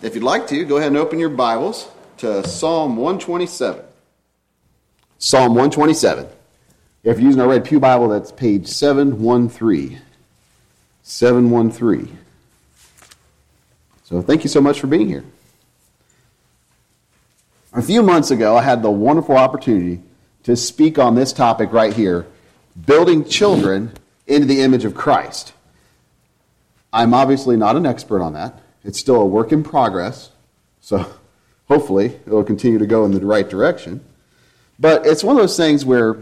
If you'd like to, go ahead and open your Bibles to Psalm 127. Psalm 127. If you're using our Red Pew Bible, that's page 713. 713. So thank you so much for being here. A few months ago, I had the wonderful opportunity to speak on this topic right here, building children into the image of Christ. I'm obviously not an expert on that. It's still a work in progress, so hopefully it will continue to go in the right direction. But it's one of those things where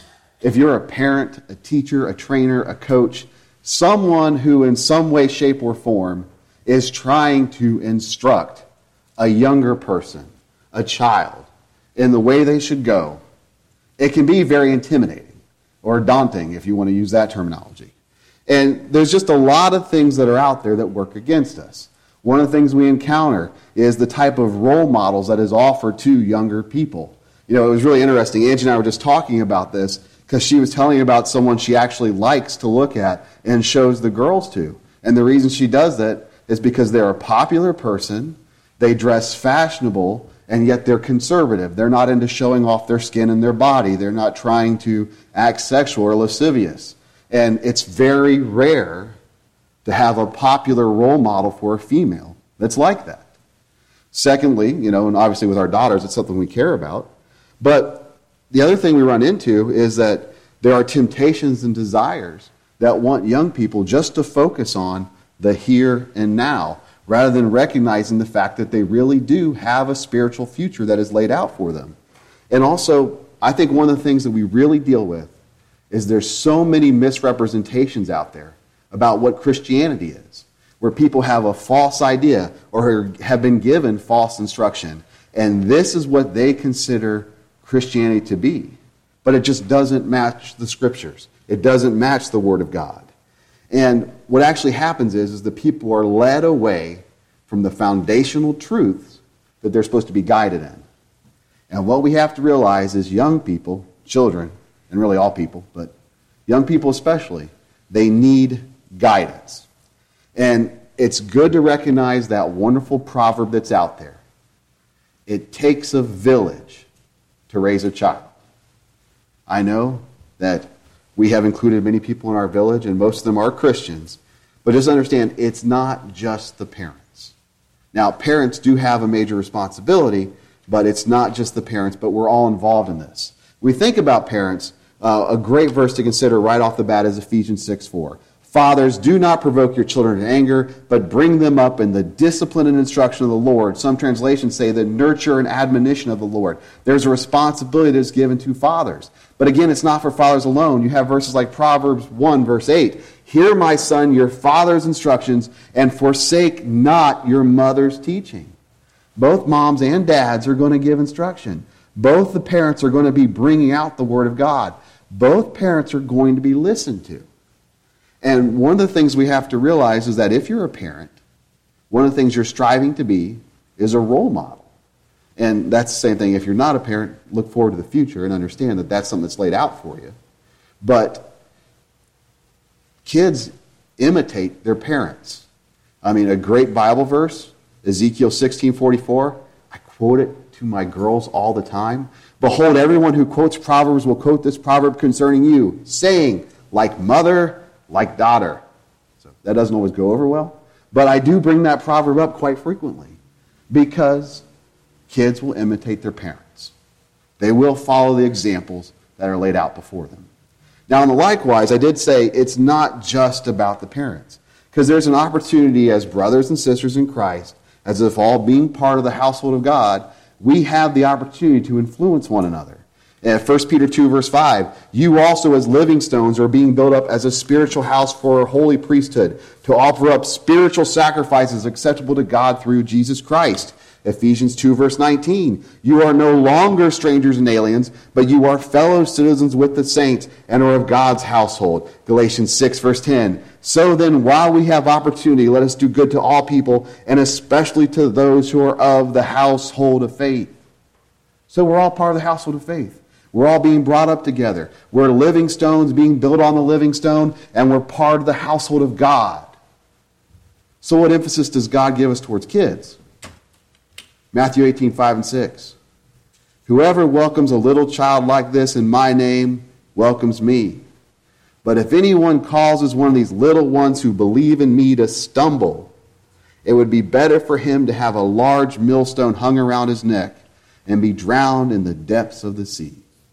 if you're a parent, a teacher, a trainer, a coach, someone who in some way, shape, or form is trying to instruct a younger person, a child, in the way they should go, it can be very intimidating or daunting, if you want to use that terminology. And there's just a lot of things that are out there that work against us. One of the things we encounter is the type of role models that is offered to younger people. You know, it was really interesting. Angie and I were just talking about this because she was telling about someone she actually likes to look at and shows the girls to. And the reason she does that is because they're a popular person, they dress fashionable, and yet they're conservative. They're not into showing off their skin and their body. They're not trying to act sexual or lascivious. And it's very rare to have a popular role model for a female that's like that. Secondly, you know, and obviously with our daughters, it's something we care about. But the other thing we run into is that there are temptations and desires that want young people just to focus on the here and now, rather than recognizing the fact that they really do have a spiritual future that is laid out for them. And also, I think one of the things that we really deal with is there's so many misrepresentations out there about what Christianity is, where people have a false idea or have been given false instruction. And this is what they consider Christianity to be. But it just doesn't match the Scriptures. It doesn't match the Word of God. And what actually happens is the people are led away from the foundational truths that they're supposed to be guided in. And what we have to realize is young people, children, and really all people, but young people especially, they need guidance. And it's good to recognize that wonderful proverb that's out there. It takes a village to raise a child. I know that we have included many people in our village, and most of them are Christians, but just understand it's not just the parents. Now, parents do have a major responsibility, but it's not just the parents, but we're all involved in this. We think about parents, a great verse to consider right off the bat is Ephesians 6:4. Fathers, do not provoke your children to anger, but bring them up in the discipline and instruction of the Lord. Some translations say the nurture and admonition of the Lord. There's a responsibility that is given to fathers. But again, it's not for fathers alone. You have verses like Proverbs 1, verse 8. Hear, my son, your father's instructions, and forsake not your mother's teaching. Both moms and dads are going to give instruction. Both the parents are going to be bringing out the Word of God. Both parents are going to be listened to. And one of the things we have to realize is that if you're a parent, one of the things you're striving to be is a role model. And that's the same thing. If you're not a parent, look forward to the future and understand that that's something that's laid out for you. But kids imitate their parents. I mean, a great Bible verse, Ezekiel 16:44, I quote it to my girls all the time. Behold, everyone who quotes Proverbs will quote this proverb concerning you, saying, like mother, like daughter. So that doesn't always go over well. But I do bring that proverb up quite frequently because kids will imitate their parents. They will follow the examples that are laid out before them. Now, and likewise, I did say it's not just about the parents, because there's an opportunity as brothers and sisters in Christ, as if all being part of the household of God, we have the opportunity to influence one another. In 1 Peter 2, verse 5, you also as living stones are being built up as a spiritual house for a holy priesthood, to offer up spiritual sacrifices acceptable to God through Jesus Christ. Ephesians 2, verse 19, you are no longer strangers and aliens, but you are fellow citizens with the saints and are of God's household. Galatians 6, verse 10, so then while we have opportunity, let us do good to all people, and especially to those who are of the household of faith. So we're all part of the household of faith. We're all being brought up together. We're living stones being built on the living stone, and we're part of the household of God. So what emphasis does God give us towards kids? Matthew 18:5-6. Whoever welcomes a little child like this in my name welcomes me. But if anyone causes one of these little ones who believe in me to stumble, it would be better for him to have a large millstone hung around his neck and be drowned in the depths of the sea.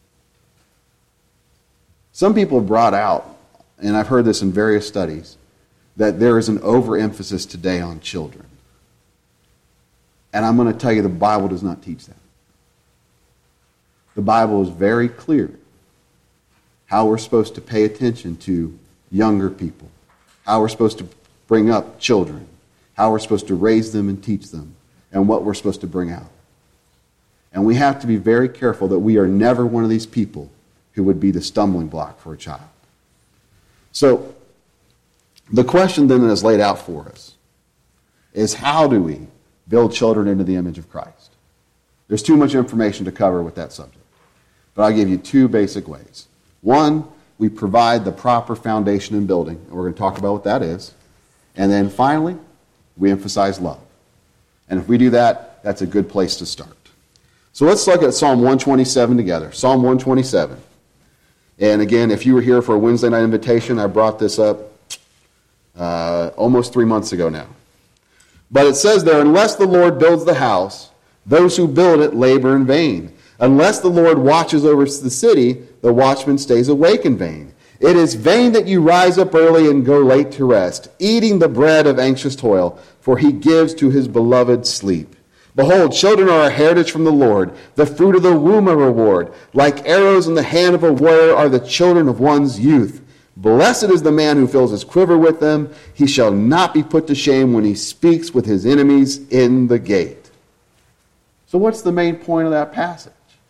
Some people have brought out, and I've heard this in various studies, that there is an overemphasis today on children. And I'm going to tell you the Bible does not teach that. The Bible is very clear how we're supposed to pay attention to younger people, how we're supposed to bring up children, how we're supposed to raise them and teach them, and what we're supposed to bring out. And we have to be very careful that we are never one of these people who would be the stumbling block for a child. So, the question then that is laid out for us is, how do we build children into the image of Christ? There's too much information to cover with that subject. But I'll give you two basic ways. One, we provide the proper foundation and building, and we're going to talk about what that is. And then finally, we emphasize love. And if we do that, that's a good place to start. So let's look at Psalm 127 together. Psalm 127. And again, if you were here for a Wednesday night invitation, I brought this up almost 3 months ago now. But it says there, unless the Lord builds the house, those who build it labor in vain. Unless the Lord watches over the city, the watchman stays awake in vain. It is vain that you rise up early and go late to rest, eating the bread of anxious toil, for he gives to his beloved sleep. Behold, children are a heritage from the Lord, the fruit of the womb a reward. Like arrows in the hand of a warrior are the children of one's youth. Blessed is the man who fills his quiver with them. He shall not be put to shame when he speaks with his enemies in the gate. So what's the main point of that passage?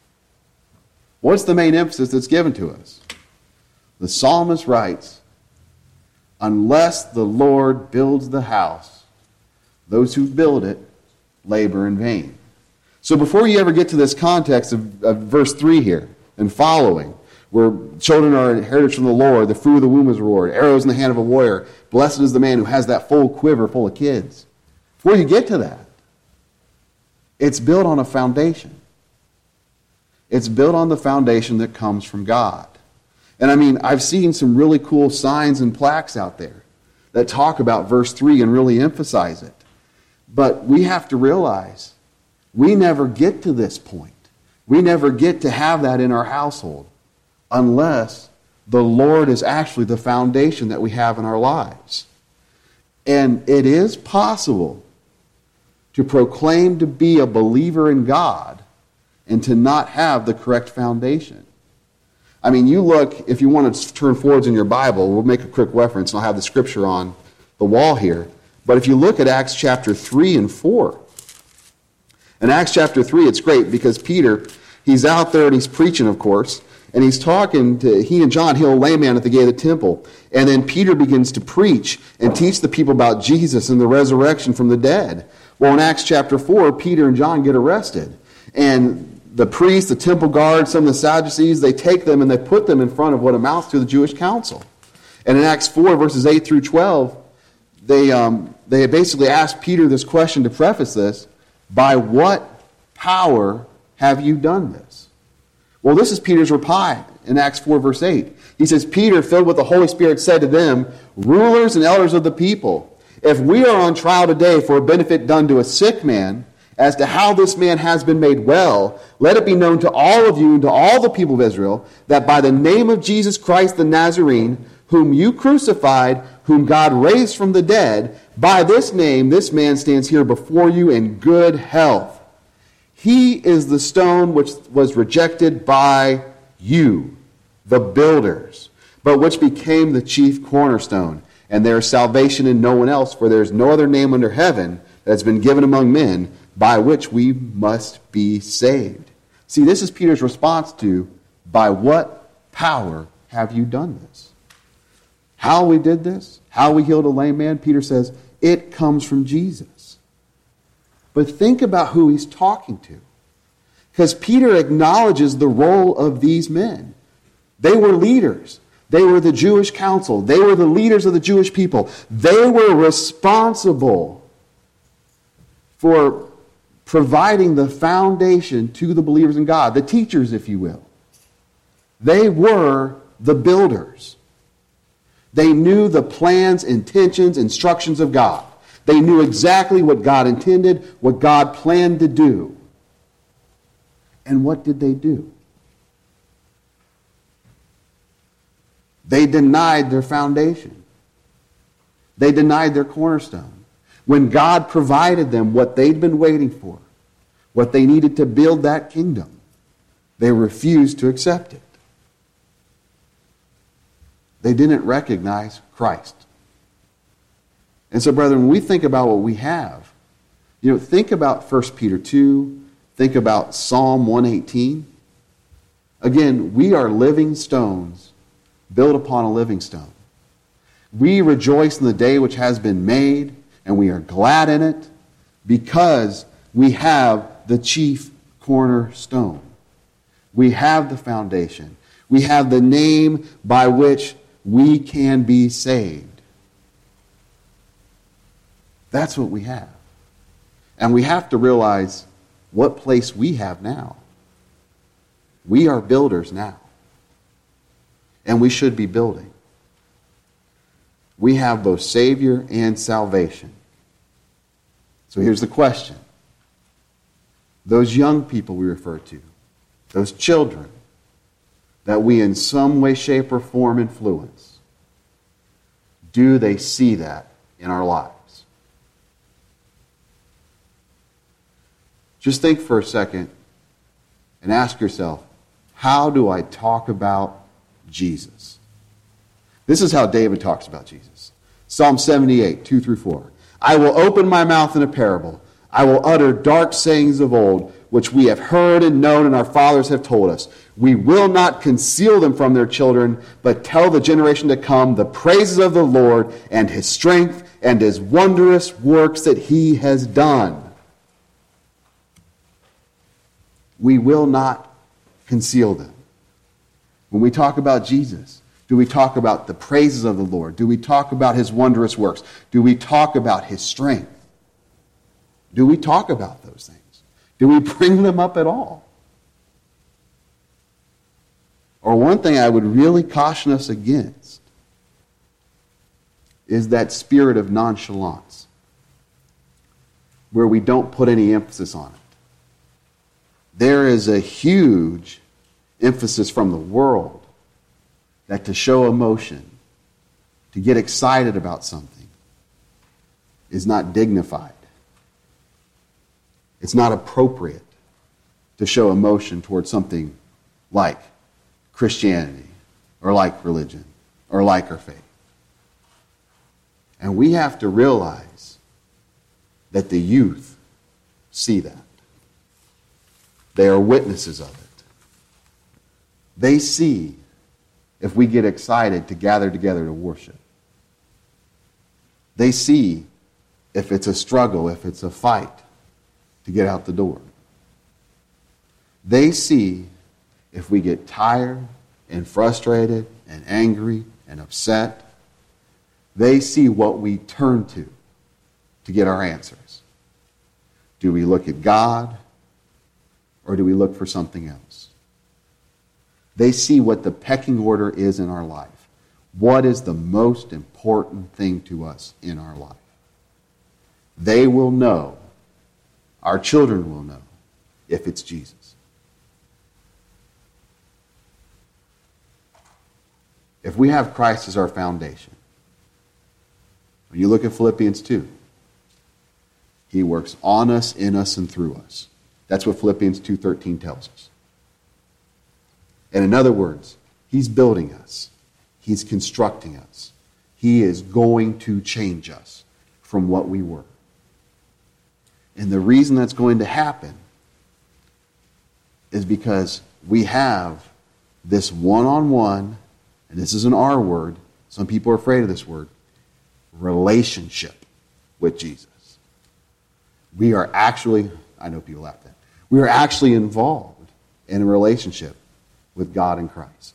What's the main emphasis that's given to us? The psalmist writes, unless the Lord builds the house, those who build it labor in vain. So before you ever get to this context of verse 3 here and following, where children are inherited from the Lord, the fruit of the womb is reward, arrows in the hand of a warrior, blessed is the man who has that full quiver full of kids. Before you get to that, it's built on a foundation. It's built on the foundation that comes from God. And I mean, I've seen some really cool signs and plaques out there that talk about verse 3 and really emphasize it. But we have to realize we never get to this point. We never get to have that in our household unless the Lord is actually the foundation that we have in our lives. And it is possible to proclaim to be a believer in God and to not have the correct foundation. I mean, you look, if you want to turn forwards in your Bible, we'll make a quick reference, and I'll have the scripture on the wall here. But if you look at Acts chapter 3 and 4, in Acts chapter 3, it's great because Peter, he's out there and he's preaching, of course, and he's talking to, he and John heal a lame man at the gate of the temple. And then Peter begins to preach and teach the people about Jesus and the resurrection from the dead. Well, in Acts chapter 4, Peter and John get arrested. And the priests, the temple guards, some of the Sadducees, they take them and they put them in front of what amounts to the Jewish council. And in Acts 4, verses 8 through 12, they basically ask Peter this question to preface this: by what power have you done this? Well, this is Peter's reply in Acts 4, verse 8. He says, Peter, filled with the Holy Spirit, said to them, rulers and elders of the people, if we are on trial today for a benefit done to a sick man, as to how this man has been made well, let it be known to all of you and to all the people of Israel that by the name of Jesus Christ the Nazarene, whom you crucified, whom God raised from the dead, by this name this man stands here before you in good health. He is the stone which was rejected by you, the builders, but which became the chief cornerstone. And there is salvation in no one else, for there is no other name under heaven that has been given among men by which we must be saved. See, this is Peter's response to, by what power have you done this? How we did this, how we healed a lame man, Peter says, it comes from Jesus. But think about who he's talking to. Because Peter acknowledges the role of these men. They were leaders. They were the Jewish council. They were the leaders of the Jewish people. They were responsible for providing the foundation to the believers in God, the teachers, if you will. They were the builders. They knew the plans, intentions, instructions of God. They knew exactly what God intended, what God planned to do. And what did they do? They denied their foundation. They denied their cornerstone. When God provided them what they'd been waiting for, what they needed to build that kingdom, they refused to accept it. They didn't recognize Christ. And so, brethren, when we think about what we have, think about 1 Peter 2, think about Psalm 118. Again, we are living stones built upon a living stone. We rejoice in the day which has been made, and we are glad in it because we have the chief cornerstone. We have the foundation. We have the name by which we can be saved. That's what we have. And we have to realize what place we have now. We are builders now. And we should be building. We have both Savior and salvation. So here's the question. Those young people we refer to, those children that we in some way, shape, or form influence, do they see that in our lives? Just think for a second and ask yourself, how do I talk about Jesus? This is how David talks about Jesus. Psalm 78, 2 through 4. I will open my mouth in a parable. I will utter dark sayings of old, which we have heard and known and our fathers have told us. We will not conceal them from their children, but tell the generation to come the praises of the Lord and his strength and his wondrous works that he has done. We will not conceal them. When we talk about Jesus, do we talk about the praises of the Lord? Do we talk about his wondrous works? Do we talk about his strength? Do we talk about those things? Do we bring them up at all? Or one thing I would really caution us against is that spirit of nonchalance, where we don't put any emphasis on it. There is a huge emphasis from the world that to show emotion, to get excited about something, is not dignified. It's not appropriate to show emotion towards something like Christianity, or like religion, or like our faith. And we have to realize that the youth see that. They are witnesses of it. They see if we get excited to gather together to worship. They see if it's a struggle, if it's a fight to get out the door. They see if we get tired and frustrated and angry and upset. They see what we turn to get our answers. Do we look at God or do we look for something else? They see what the pecking order is in our life. What is the most important thing to us in our life? They will know, our children will know, if it's Jesus. If we have Christ as our foundation, when you look at Philippians 2, he works on us, in us, and through us. That's what Philippians 2:13 tells us. And in other words, he's building us. He's constructing us. He is going to change us from what we were. And the reason that's going to happen is because we have this one-on-one, and this is an R word, some people are afraid of this word, relationship with Jesus. We are actually, I know people laugh at that, we are actually involved in a relationship with God and Christ.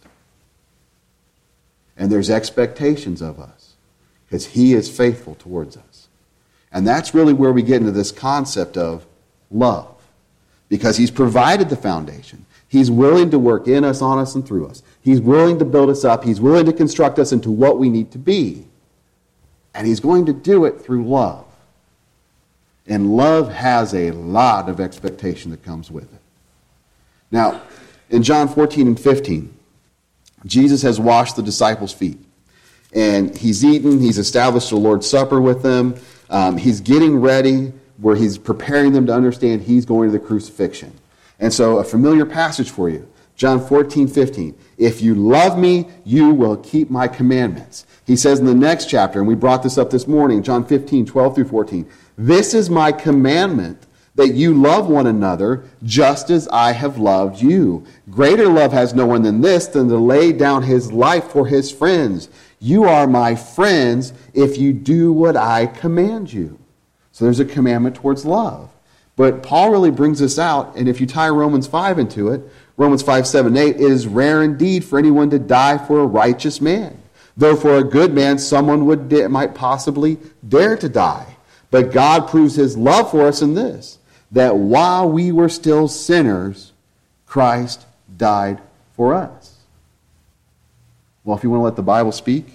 And there's expectations of us because he is faithful towards us. And that's really where we get into this concept of love. Because he's provided the foundation. He's willing to work in us, on us, and through us. He's willing to build us up. He's willing to construct us into what we need to be. And he's going to do it through love. And love has a lot of expectation that comes with it. Now, in John 14 and 15, Jesus has washed the disciples' feet. And he's eaten, he's established the Lord's Supper with them. He's getting ready where he's preparing them to understand he's going to the crucifixion. And so a familiar passage for you, John 14:15. If you love me, you will keep my commandments. He says in the next chapter, and we brought this up this morning, John 15:12 through 14. This is my commandment, that you love one another just as I have loved you. Greater love has no one than this, than to lay down his life for his friends. You are my friends if you do what I command you. So there's a commandment towards love. But Paul really brings this out, and if you tie Romans 5 into it, Romans 5, 7, 8, it is rare indeed for anyone to die for a righteous man. Though for a good man, someone might possibly dare to die. But God proves his love for us in this, that while we were still sinners, Christ died for us. Well, if you want to let the Bible speak,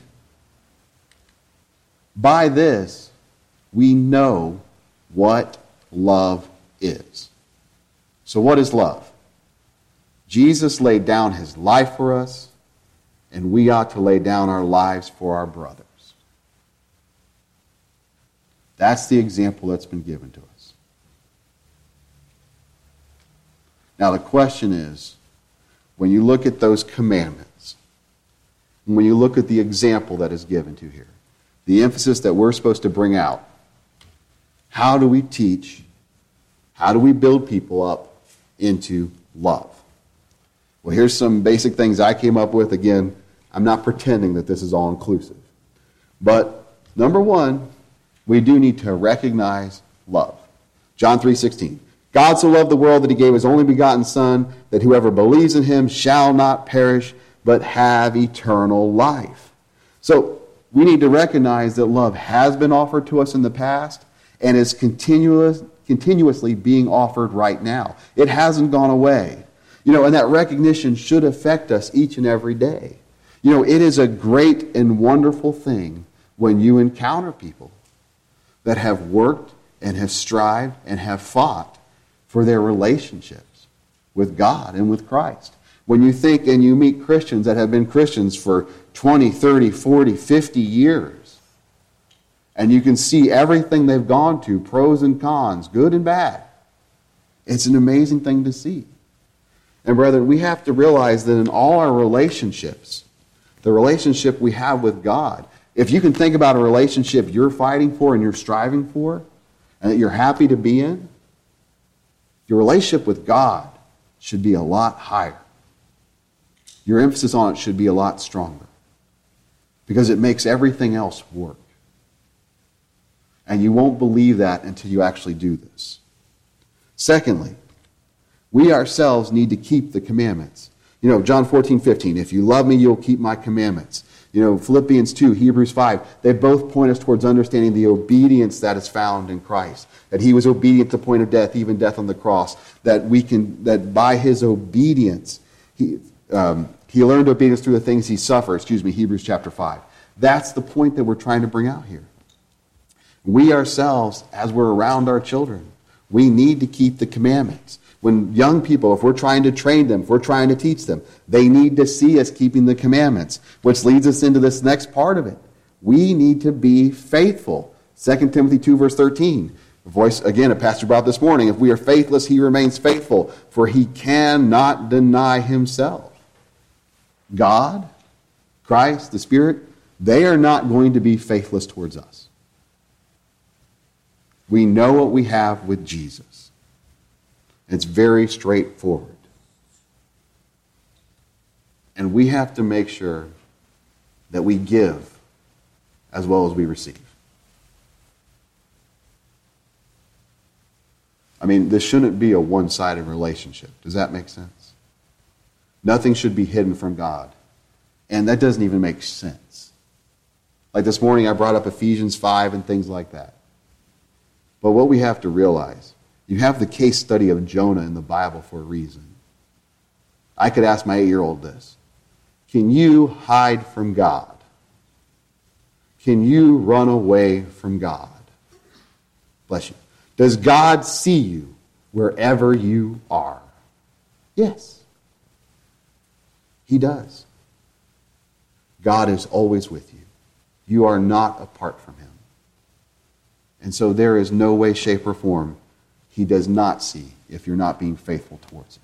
by this we know what love is. So what is love? Jesus laid down his life for us, and we ought to lay down our lives for our brothers. That's the example that's been given to us. Now the question is, when you look at those commandments, and when you look at the example that is given to here, the emphasis that we're supposed to bring out, how do we teach, how do we build people up into love? Well, here's some basic things I came up with. Again, I'm not pretending that this is all inclusive. But number one, we do need to recognize love. John 3:16. God so loved the world that he gave his only begotten Son, that whoever believes in him shall not perish, but have eternal life. So we need to recognize that love has been offered to us in the past and is continuously being offered right now. It hasn't gone away. And that recognition should affect us each and every day. It is a great and wonderful thing when you encounter people that have worked and have strived and have fought for their relationships with God and with Christ. When you think and you meet Christians that have been Christians for 20, 30, 40, 50 years, and you can see everything they've gone to, pros and cons, good and bad, it's an amazing thing to see. And brethren, we have to realize that in all our relationships, the relationship we have with God, if you can think about a relationship you're fighting for and you're striving for, and that you're happy to be in, your relationship with God should be a lot higher. Your emphasis on it should be a lot stronger. Because it makes everything else work. And you won't believe that until you actually do this. Secondly, we ourselves need to keep the commandments. John 14:15, if you love me, you'll keep my commandments. Philippians 2, Hebrews 5, they both point us towards understanding the obedience that is found in Christ. That he was obedient to the point of death, even death on the cross. That by his obedience, he learned obedience through the things he suffered. Hebrews chapter 5. That's the point that we're trying to bring out here. We ourselves, as we're around our children, we need to keep the commandments. When young people, if we're trying to train them, if we're trying to teach them, they need to see us keeping the commandments, which leads us into this next part of it. We need to be faithful. 2 Timothy 2, verse 13. A voice, again, a pastor brought this morning. If we are faithless, he remains faithful, for he cannot deny himself. God, Christ, the Spirit, they are not going to be faithless towards us. We know what we have with Jesus. It's very straightforward. And we have to make sure that we give as well as we receive. This shouldn't be a one-sided relationship. Does that make sense? Nothing should be hidden from God. And that doesn't even make sense. Like this morning I brought up Ephesians 5 and things like that. But what we have to realize You have the case study of Jonah in the Bible for a reason. I could ask my 8-year-old this. Can you hide from God? Can you run away from God? Bless you. Does God see you wherever you are? Yes. He does. God is always with you. You are not apart from him. And so there is no way, shape, or form he does not see if you're not being faithful towards him.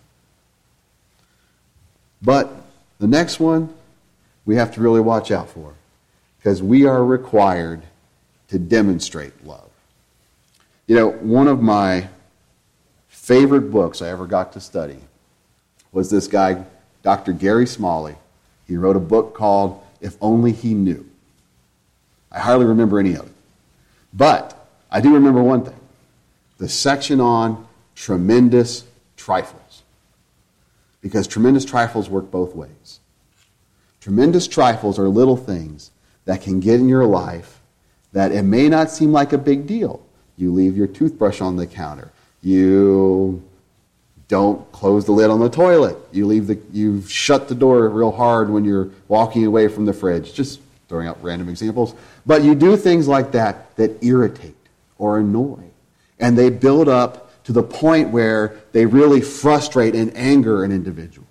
But the next one we have to really watch out for, because we are required to demonstrate love. You know, one of my favorite books I ever got to study was this guy, Dr. Gary Smalley. He wrote a book called If Only He Knew. I hardly remember any of it. But I do remember one thing. The section on tremendous trifles. Because tremendous trifles work both ways. Tremendous trifles are little things that can get in your life that it may not seem like a big deal. You leave your toothbrush on the counter. You don't close the lid on the toilet. You shut the door real hard when you're walking away from the fridge. Just throwing out random examples. But you do things like that that irritate or annoy. And they build up to the point where they really frustrate and anger an individual.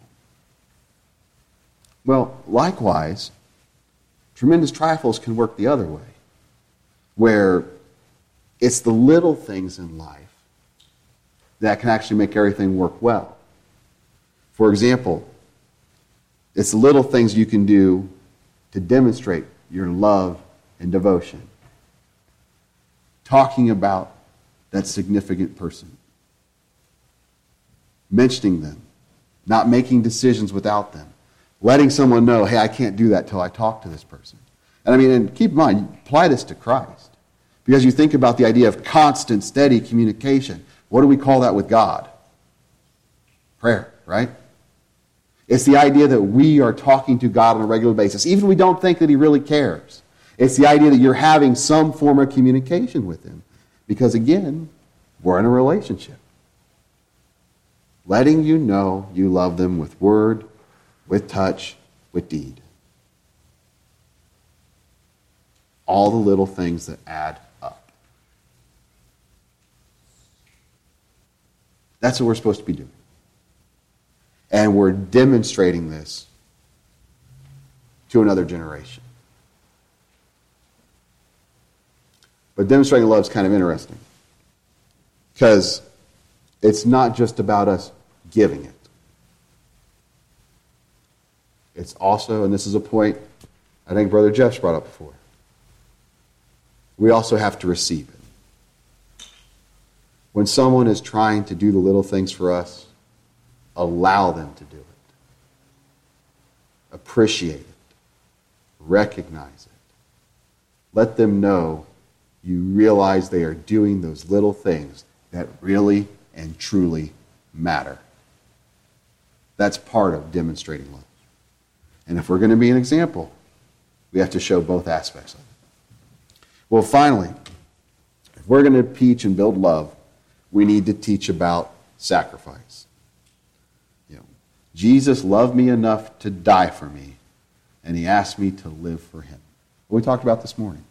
Well, likewise, tremendous trifles can work the other way, where it's the little things in life that can actually make everything work well. For example, it's the little things you can do to demonstrate your love and devotion. Talking about that significant person. Mentioning them. Not making decisions without them. Letting someone know, hey, I can't do that till I talk to this person. And keep in mind, apply this to Christ. Because you think about the idea of constant, steady communication. What do we call that with God? Prayer, right? It's the idea that we are talking to God on a regular basis. Even if we don't think that he really cares. It's the idea that you're having some form of communication with him. Because again, we're in a relationship. Letting you know you love them with word, with touch, with deed. All the little things that add up. That's what we're supposed to be doing. And we're demonstrating this to another generation. But demonstrating love is kind of interesting. Because it's not just about us giving it. It's also, and this is a point I think Brother Jeff's brought up before, we also have to receive it. When someone is trying to do the little things for us, allow them to do it. Appreciate it. Recognize it. Let them know you realize they are doing those little things that really and truly matter. That's part of demonstrating love. And if we're going to be an example, we have to show both aspects of it. Well, finally, if we're going to teach and build love, we need to teach about sacrifice. Jesus loved me enough to die for me, and he asked me to live for him. What we talked about this morning.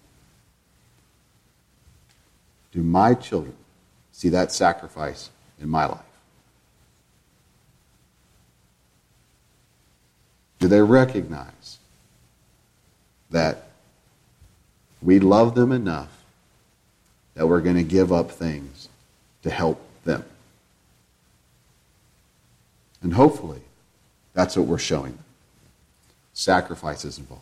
Do my children see that sacrifice in my life? Do they recognize that we love them enough that we're going to give up things to help them? And hopefully, that's what we're showing them. Sacrifices involved.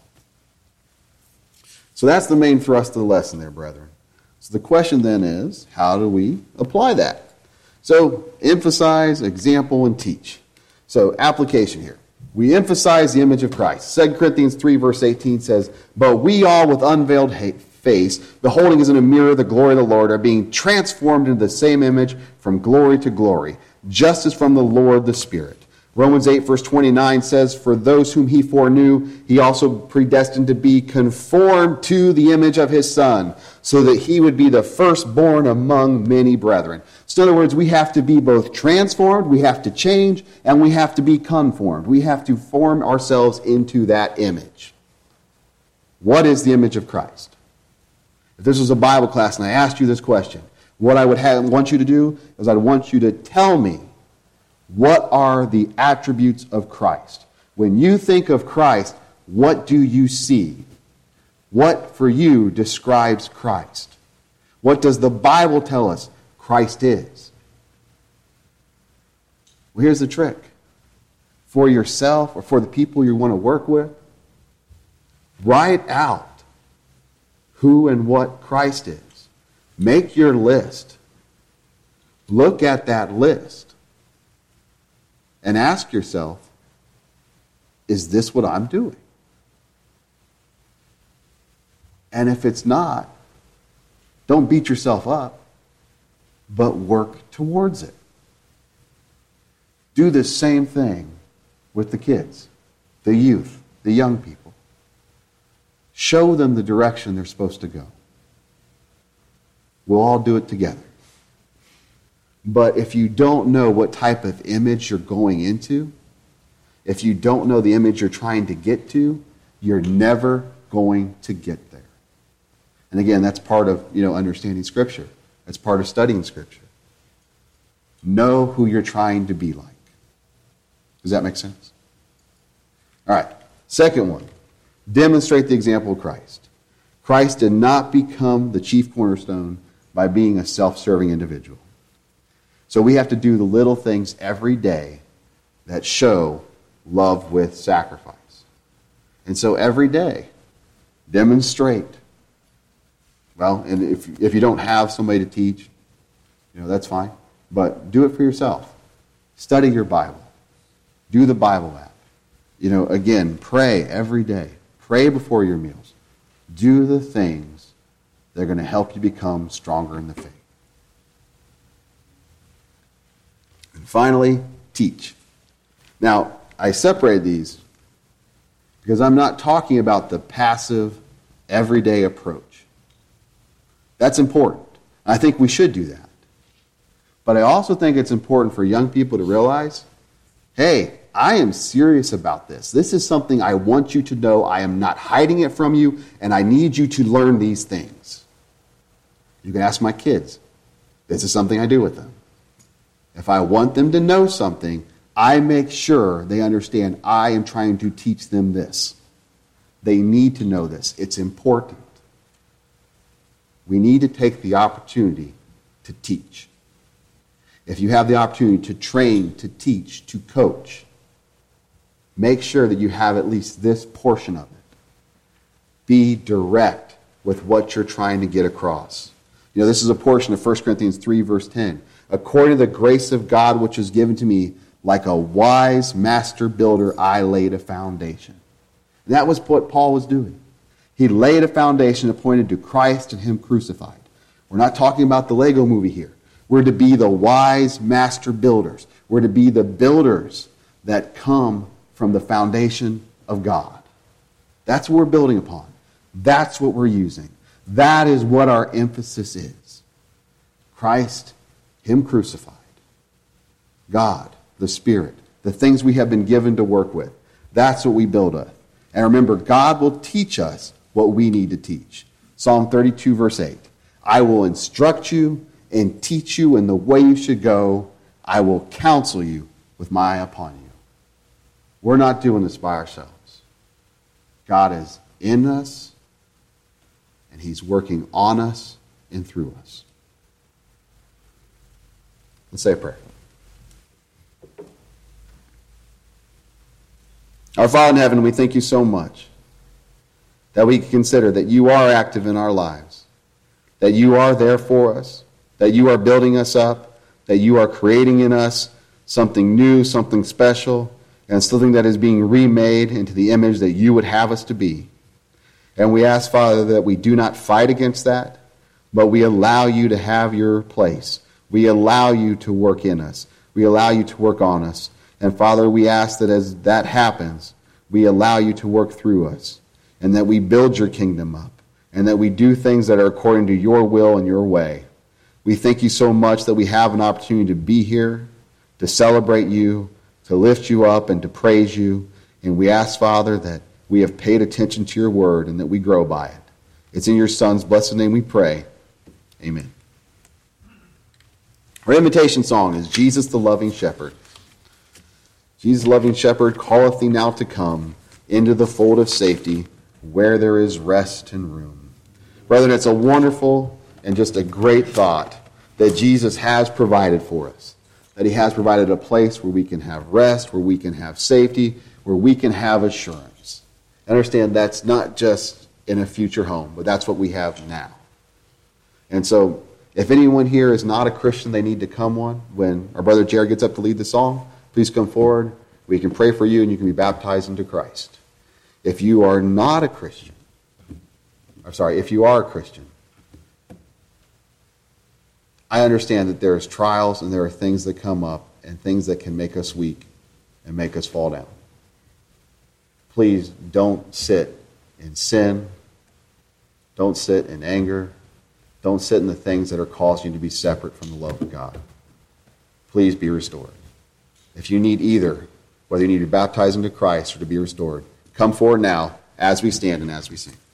So that's the main thrust of the lesson there, brethren. So the question then is, how do we apply that? So, emphasize, example, and teach. So, application here. We emphasize the image of Christ. 2 Corinthians 3 verse 18 says, "But we all with unveiled face, beholding as in a mirror the glory of the Lord, are being transformed into the same image from glory to glory, just as from the Lord the Spirit. Romans 8 verse 29 says, "For those whom he foreknew, he also predestined to be conformed to the image of his Son, so that he would be the firstborn among many brethren." So in other words, we have to be both transformed, we have to change, and we have to be conformed. We have to form ourselves into that image. What is the image of Christ? If this was a Bible class and I asked you this question, what I would want you to do is I'd want you to tell me, what are the attributes of Christ? When you think of Christ, what do you see? What for you describes Christ? What does the Bible tell us Christ is? Well, here's the trick. For yourself or for the people you want to work with, write out who and what Christ is. Make your list. Look at that list. And ask yourself, is this what I'm doing? And if it's not, don't beat yourself up, but work towards it. Do the same thing with the kids, the youth, the young people. Show them the direction they're supposed to go. We'll all do it together. But if you don't know what type of image you're going into, if you don't know the image you're trying to get to, you're never going to get there. And again, that's part of, understanding Scripture. That's part of studying Scripture. Know who you're trying to be like. Does that make sense? All right. Second one, demonstrate the example of Christ. Christ did not become the chief cornerstone by being a self-serving individual. So we have to do the little things every day that show love with sacrifice. And so every day, demonstrate. Well, and if you don't have somebody to teach, that's fine. But do it for yourself. Study your Bible. Do the Bible app. Again, pray every day. Pray before your meals. Do the things that are going to help you become stronger in the faith. And finally, teach. Now, I separated these because I'm not talking about the passive, everyday approach. That's important. I think we should do that. But I also think it's important for young people to realize, hey, I am serious about this. This is something I want you to know. I am not hiding it from you, and I need you to learn these things. You can ask my kids. This is something I do with them. If I want them to know something, I make sure they understand I am trying to teach them this. They need to know this. It's important. We need to take the opportunity to teach. If you have the opportunity to train, to teach, to coach, make sure that you have at least this portion of it. Be direct with what you're trying to get across. This is a portion of 1 Corinthians 3, verse 10. According to the grace of God which is given to me, like a wise master builder, I laid a foundation. And that was what Paul was doing. He laid a foundation that pointed to Christ and Him crucified. We're not talking about the Lego movie here. We're to be the wise master builders. We're to be the builders that come from the foundation of God. That's what we're building upon. That's what we're using. That is what our emphasis is. Christ, Him crucified. God, the Spirit, the things we have been given to work with. That's what we build with. And remember, God will teach us what we need to teach. Psalm 32, verse 8. I will instruct you and teach you in the way you should go. I will counsel you with my eye upon you. We're not doing this by ourselves. God is in us, and He's working on us and through us. Let's say a prayer. Our Father in heaven, we thank you so much that we can consider that you are active in our lives, that you are there for us, that you are building us up, that you are creating in us something new, something special, and something that is being remade into the image that you would have us to be. And we ask, Father, that we do not fight against that, but we allow you to have your place. We allow you to work in us. We allow you to work on us. And Father, we ask that as that happens, we allow you to work through us, and that we build your kingdom up, and that we do things that are according to your will and your way. We thank you so much that we have an opportunity to be here, to celebrate you, to lift you up, and to praise you. And we ask, Father, that we have paid attention to your word and that we grow by it. It's in your Son's blessed name we pray. Amen. Our invitation song is Jesus the Loving Shepherd. Jesus the loving shepherd calleth thee now to come into the fold of safety where there is rest and room. Brethren, it's a wonderful and just a great thought that Jesus has provided for us. That he has provided a place where we can have rest, where we can have safety, where we can have assurance. Understand that's not just in a future home, but that's what we have now. And so, if anyone here is not a Christian, they need to come one. When our brother Jared gets up to lead the song, please come forward. We can pray for you and you can be baptized into Christ. If you are not a Christian, if you are a Christian, I understand that there's trials and there are things that come up and things that can make us weak and make us fall down. Please don't sit in sin. Don't sit in anger. Don't sit in the things that are causing you to be separate from the love of God. Please be restored. If you need either, whether you need to be baptized into Christ or to be restored, come forward now as we stand and as we sing.